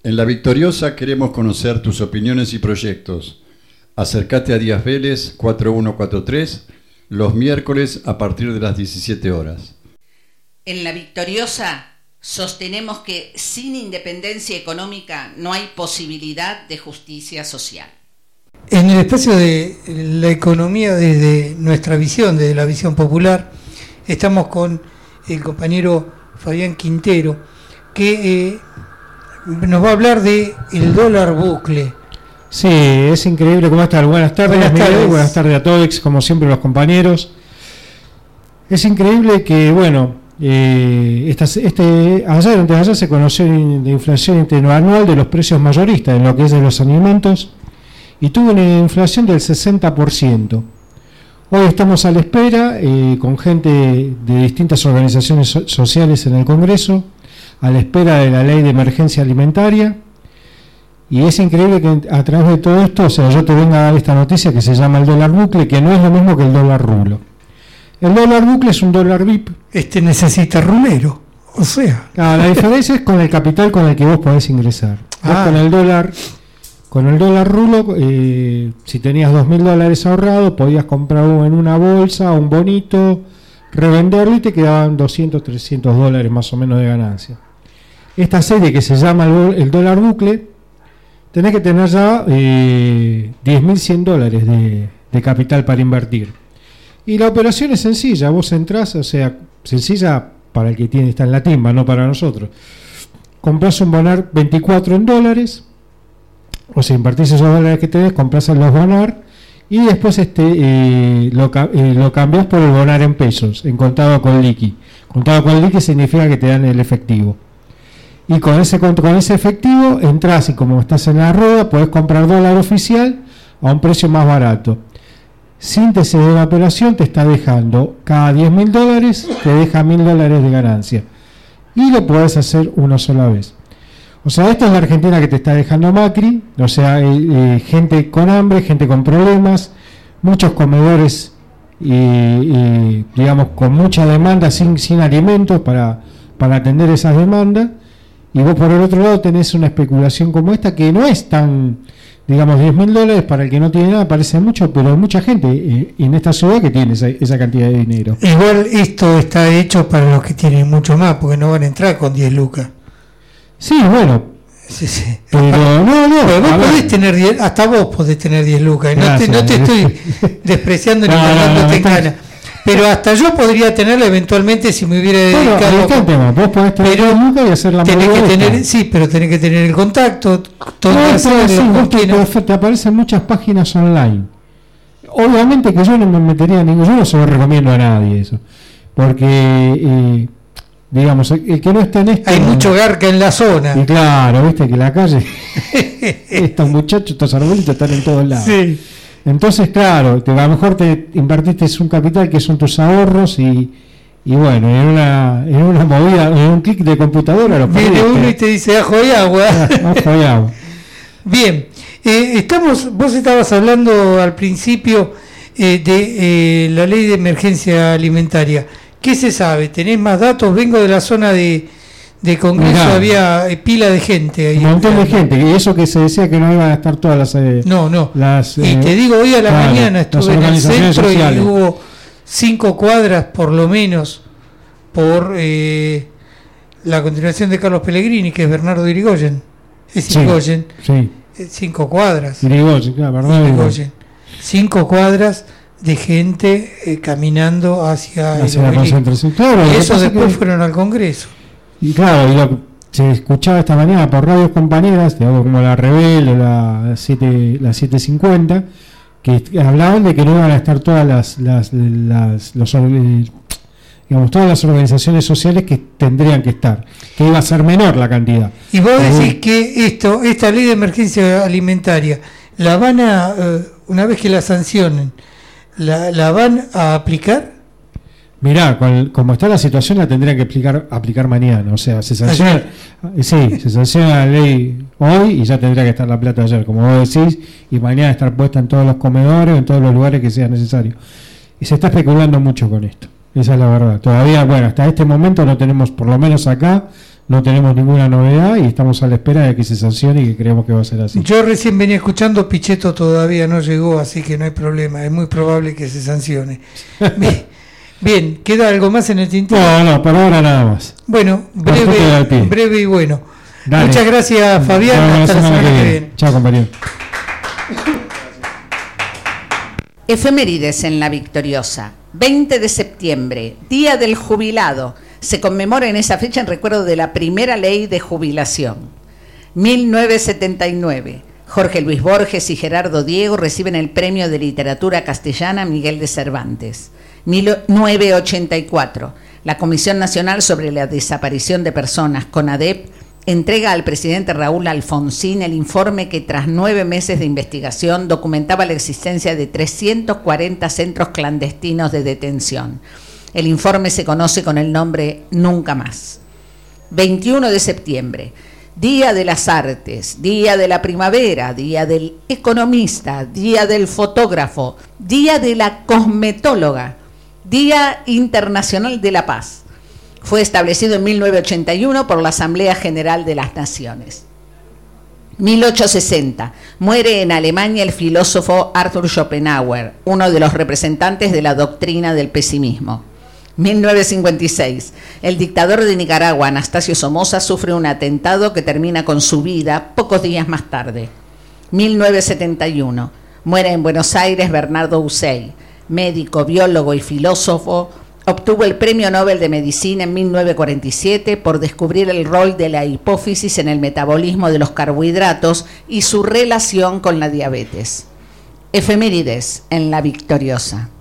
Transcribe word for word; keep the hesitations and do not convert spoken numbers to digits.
En La Victoriosa queremos conocer tus opiniones y proyectos. Acércate a Díaz Vélez cuatro uno cuatro tres los miércoles a partir de las diecisiete horas. En La Victoriosa sostenemos que sin independencia económica no hay posibilidad de justicia social. En el espacio de la economía desde nuestra visión, desde la visión popular, estamos con el compañero Fabián Quintero, que eh, nos va a hablar de el dólar bucle. Sí, es increíble. ¿Cómo están? Buenas tardes, Buenas Miguel. tardes. Buenas tardes a todos, como siempre los compañeros. Es increíble que, bueno, eh, esta, este, ayer, antes de ayer se conoció de inflación interanual de los precios mayoristas en lo que es de los alimentos y tuvo una inflación del sesenta por ciento. Hoy estamos a la espera, eh, con gente de distintas organizaciones so- sociales en el Congreso, a la espera de la ley de emergencia alimentaria. Y es increíble que a través de todo esto, o sea, yo te venga a dar esta noticia que se llama el dólar bucle, que no es lo mismo que el dólar rublo. El dólar bucle es un dólar V I P. Este necesita rulero, o sea. Ah, la diferencia es con el capital con el que vos podés ingresar. Vos Ah. con el dólar, con el dólar rublo, eh, si tenías dos mil dólares ahorrados, podías comprar uno en una bolsa, un bonito, revenderlo y te quedaban doscientos, trescientos dólares más o menos de ganancia. Esta serie que se llama el, el dólar bucle, tenés que tener ya eh, diez mil cien dólares de, de capital para invertir. Y la operación es sencilla, vos entrás, o sea, sencilla para el que tiene, está en la timba, no para nosotros. Comprás un bonar veinticuatro en dólares, o sea, invertís esos dólares que tenés, comprás los bonar y después este eh, lo, eh, lo cambiás por el bonar en pesos, en contado con liqui. Contado con liqui significa que te dan el efectivo. Y con ese, con ese efectivo entras y como estás en la rueda podés comprar dólar oficial a un precio más barato. Síntesis de la operación te está dejando cada diez mil dólares, te deja mil dólares de ganancia. Y lo podés hacer una sola vez. O sea, esta es la Argentina que te está dejando Macri, o sea, eh, eh, gente con hambre, gente con problemas, muchos comedores, eh, eh, digamos, con mucha demanda, sin, sin alimentos para, para atender esas demandas. Y vos por el otro lado tenés una especulación como esta que no es tan, digamos, diez mil dólares para el que no tiene nada, parece mucho, pero hay mucha gente eh, en esta ciudad que tiene esa, esa cantidad de dinero. Igual esto está hecho para los que tienen mucho más, porque no van a entrar con diez lucas. Sí, bueno, Sí, sí. pero no, no. Pero vos a ver. podés tener diez, hasta vos podés tener diez lucas. Y no, te, Gracias. no te estoy despreciando ni No, no, no, mandándote no, en estás- cana. Pero hasta yo podría tenerla eventualmente si me hubiera Bueno, ahí dedicado. está el tema. Vos podés tener Pero diez lucas y hacer la tenés que movida tener, esta. sí, pero tenés que tener el contacto, todo No, hacerlo, pero sí, con vos te, quién- te- te aparecen muchas páginas online. Obviamente que yo no me metería en ningún, yo no se lo recomiendo a nadie eso, porque eh, digamos el, el que no está en esto, hay mucho garca en la zona. y claro, viste que la calle estos muchachos, estos arbolitos están en todos lados. Sí. Entonces, claro, te, a lo mejor te invertiste un capital que son tus ahorros y, y bueno, en una, en una movida, en un clic de computadora lo Viene perdiste. uno y te dice ajo y agua. Ojo y agua. Bien, eh, estamos, vos estabas hablando al principio eh, de eh, la ley de emergencia alimentaria. ¿Qué se sabe? ¿Tenés más datos? Vengo de la zona de, de Congreso, Mirá. había eh, pila de gente ahí. Un montón de gente, y eso que se decía que no iban a estar todas las... eh, No, no. las, Y eh, te digo, hoy a la claro, mañana las estuve en el organizaciones centro sociales. y hubo cinco cuadras por lo menos por eh, la continuación de Carlos Pellegrini, que es Bernardo Irigoyen. Es Sí. Irigoyen. Sí, eh, Cinco cuadras. Irigoyen, claro, ¿verdad? Irigoyen. Cinco cuadras de gente eh, caminando hacia, Hacia el la obelisco. concentración. Claro, lo Y que esos pasa es después que- fueron al Congreso. Y claro, y lo que se escuchaba esta mañana por radios compañeras, digamos, como la Rebel o la siete, la setecientos cincuenta, que hablaban de que no iban a estar todas las, las, las los, eh, digamos, todas las organizaciones sociales que tendrían que estar, que iba a ser menor la cantidad. Y vos Según- decís que esto, esta ley de emergencia alimentaria, la van a, eh, una vez que la sancionen, la, la van a aplicar. Mirá, con- como está la situación la tendrían que aplicar, aplicar mañana, o sea, se sanciona, eh, sí, se sanciona la ley hoy y ya tendría que estar la plata ayer, como vos decís, y mañana estar puesta en todos los comedores, en todos los lugares que sea necesario. Y se está especulando mucho con esto, esa es la verdad. Todavía, bueno, hasta este momento no tenemos, por lo menos acá, no tenemos ninguna novedad y estamos a la espera de que se sancione y que creemos que va a ser así. Yo recién venía escuchando, Pichetto todavía no llegó, así que no hay problema, es muy probable que se sancione. Bien, bien, ¿queda algo más en el tintero? No, no, por ahora nada más. Bueno, breve, breve y bueno. Dale. Muchas gracias, Fabián. Hasta, Hasta la semana, semana que viene. viene. Chao, compañero. Efemérides en La Victoriosa. veinte de septiembre, Día del Jubilado. Se conmemora en esa fecha en recuerdo de la primera ley de jubilación. mil novecientos setenta y nueve. Jorge Luis Borges y Gerardo Diego reciben el Premio de Literatura Castellana Miguel de Cervantes. mil novecientos ochenta y cuatro. La Comisión Nacional sobre la Desaparición de Personas, CONADEP, entrega al presidente Raúl Alfonsín el informe que tras nueve meses de investigación documentaba la existencia de trescientos cuarenta centros clandestinos de detención. El informe se conoce con el nombre Nunca Más. veintiuno de septiembre, Día de las Artes, Día de la Primavera, Día del Economista, Día del Fotógrafo, Día de la Cosmetóloga, Día Internacional de la Paz. Fue establecido en mil novecientos ochenta y uno por la Asamblea General de las Naciones. mil ochocientos sesenta. Muere en Alemania el filósofo Arthur Schopenhauer, uno de los representantes de la doctrina del pesimismo. mil novecientos cincuenta y seis. El dictador de Nicaragua, Anastasio Somoza, sufre un atentado que termina con su vida pocos días más tarde. mil novecientos setenta y uno. Muere en Buenos Aires Bernardo Hussein, médico, biólogo y filósofo. Obtuvo el Premio Nobel de Medicina en mil novecientos cuarenta y siete por descubrir el rol de la hipófisis en el metabolismo de los carbohidratos y su relación con la diabetes. Efemérides en La Victoriosa.